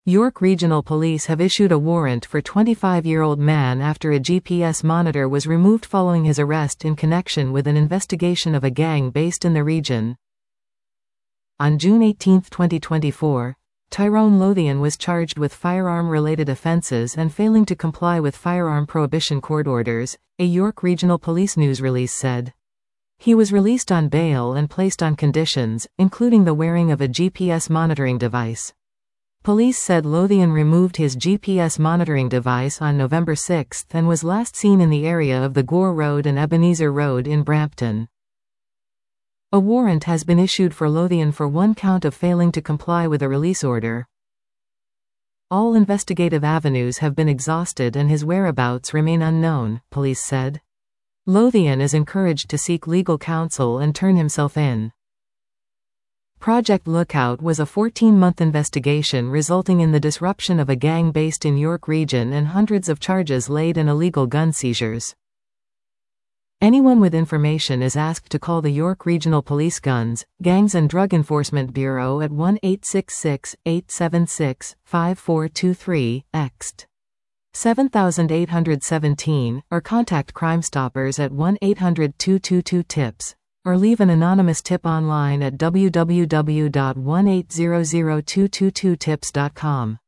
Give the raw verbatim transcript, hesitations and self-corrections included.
York Regional Police have issued a warrant for twenty-five-year-old man after a G P S monitor was removed following his arrest in connection with an investigation of a gang based in the region. On June eighteenth twenty twenty-four, Tyrone Lothian was charged with firearm-related offences and failing to comply with firearm prohibition court orders, a York Regional Police news release said. He was released on bail and placed on conditions, including the wearing of a G P S monitoring device. Police said Lothian removed his G P S monitoring device on November sixth and was last seen in the area of the Gore Road and Ebenezer Road in Brampton. A warrant has been issued for Lothian for one count of failing to comply with a release order. All investigative avenues have been exhausted and his whereabouts remain unknown, police said. Lothian is encouraged to seek legal counsel and turn himself in. Project Lookout was a fourteen-month investigation resulting in the disruption of a gang based in York Region and hundreds of charges laid in illegal gun seizures. Anyone with information is asked to call the York Regional Police Guns, Gangs and Drug Enforcement Bureau at one eight six six, eight seven six, five four two three, ext. seven eight one seven, or contact Crime Stoppers at one eight hundred, two two two, TIPS. Or leave an anonymous tip online at w w w dot one eight zero zero two two two tips dot com.